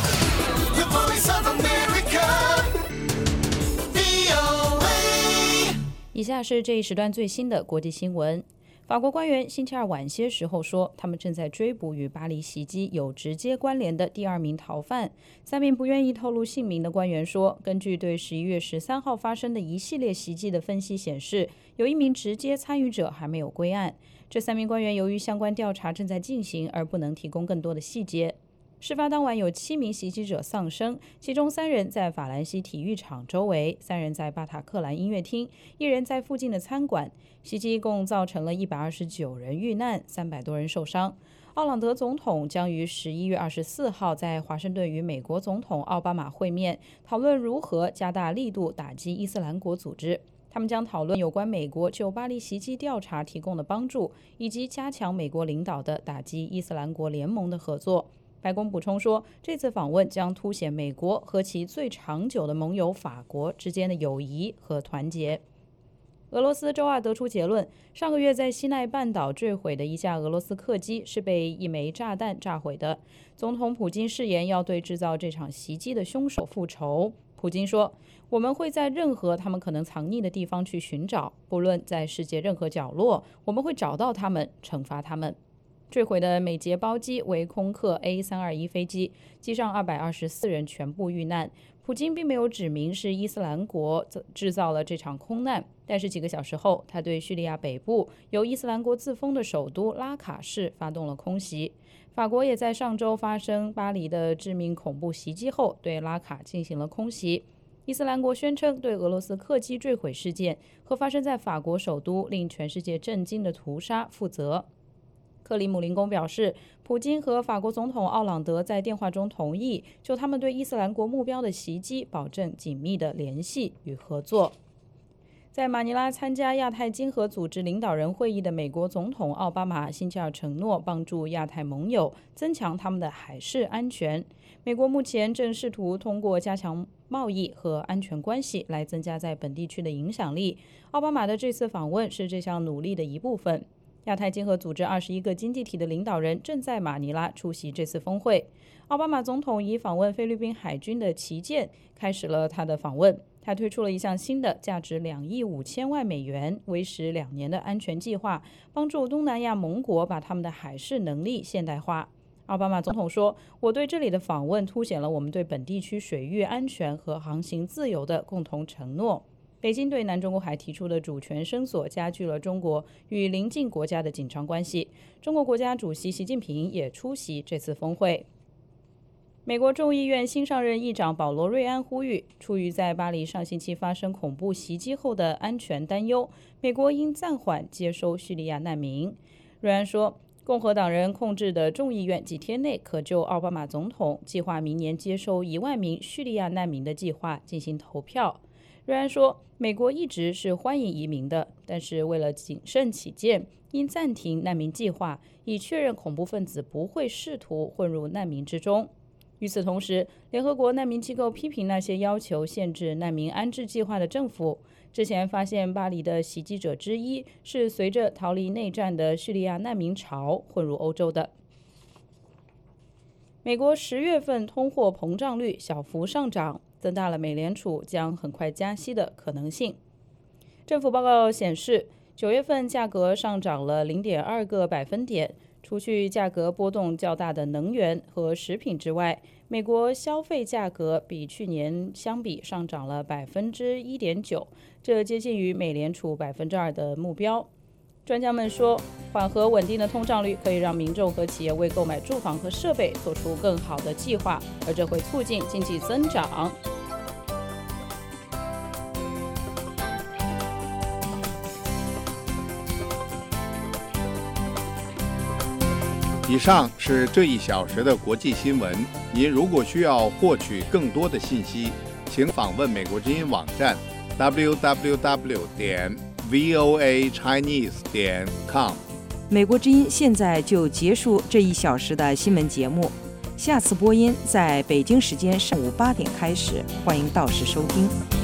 以下是这一时段最新的国际新闻。法国官员星期二晚些时候说，他们正在追捕与巴黎袭击有直接关联的第2名逃犯。3名不愿意透露姓名的官员说，根据对11月13号发生的一系列袭击的分析显示，有1名直接参与者还没有归案。这3名官员由于相关调查正在进行，而不能提供更多的细节。事发当晚有7名袭击者丧生，其中3人在法兰西体育场周围，3人在巴塔克兰音乐厅，1人在附近的餐馆。袭击共造成了129人遇难，300多人受伤。奥朗德总统将于11月24号在华盛顿与美国总统奥巴马会面，讨论如何加大力度打击伊斯兰国组织。他们将讨论有关美国就巴黎袭击调查提供的帮助，以及加强美国领导的打击伊斯兰国联盟的合作。白宫补充说，这次访问将凸显美国和其最长久的盟友法国之间的友谊和团结。俄罗斯周二得出结论，上个月在西奈半岛坠毁的一架俄罗斯客机是被一枚炸弹炸毁的。总统普京誓言要对制造这场袭击的凶手复仇。普京说，我们会在任何他们可能藏匿的地方去寻找，不论在世界任何角落，我们会找到他们，惩罚他们。坠毁的美捷包机为空客 A321 飞机，机上224人全部遇难。普京并没有指明是伊斯兰国制造了这场空难，但是几个小时后，他对叙利亚北部由伊斯兰国自封的首都拉卡市发动了空袭。法国也在上周发生巴黎的致命恐怖袭击后，对拉卡进行了空袭。伊斯兰国宣称对俄罗斯客机坠毁事件和发生在法国首都令全世界震惊的屠杀负责。克里姆林宫表示，普京和法国总统奥朗德在电话中同意就他们对伊斯兰国目标的袭击保证紧密的联系与合作。在马尼拉参加亚太经合组织领导人会议的美国总统奥巴马星期二承诺帮助亚太盟友增强他们的海事安全。美国目前正试图通过加强贸易和安全关系来增加在本地区的影响力。奥巴马的这次访问是这项努力的一部分。亚太经合组织21个经济体的领导人正在马尼拉出席这次峰会。奥巴马总统以访问菲律宾海军的旗舰开始了他的访问。他推出了一项新的价值2亿5千万美元、为时2年的安全计划，帮助东南亚盟国把他们的海事能力现代化。奥巴马总统说，我对这里的访问凸显了我们对本地区水域安全和航行自由的共同承诺。北京对南中国海提出的主权声索加剧了中国与邻近国家的紧张关系。中国国家主席习近平也出席这次峰会。美国众议院新上任议长保罗·瑞安呼吁，出于在巴黎上星期发生恐怖袭击后的安全担忧，美国应暂缓接收叙利亚难民。瑞安说，共和党人控制的众议院几天内可就奥巴马总统计划明年接收1万名叙利亚难民的计划进行投票。瑞安说，美国一直是欢迎移民的，但是为了谨慎起见，应暂停难民计划，以确认恐怖分子不会试图混入难民之中。与此同时，联合国难民机构批评那些要求限制难民安置计划的政府。之前发现巴黎的袭击者之一是随着逃离内战的叙利亚难民潮混入欧洲的。美国10月份通货膨胀率小幅上涨，增大了美联储将很快加息的可能性。政府报告显示，9月份价格上涨了0.2个百分点。除去价格波动较大的能源和食品之外，美国消费价格比去年相比上涨了1.9%，这接近于美联储2%的目标。专家们说，缓和稳定的通胀率可以让民众和企业为购买住房和设备做出更好的计划，而这会促进经济增长。 以上是这1小时的国际新闻。您如果需要获取更多的信息，请访问美国之音网站 www.voachinese.com。 美国之音现在就结束这1小时的新闻节目，下次播音在北京时间上午8点开始，欢迎到时收听。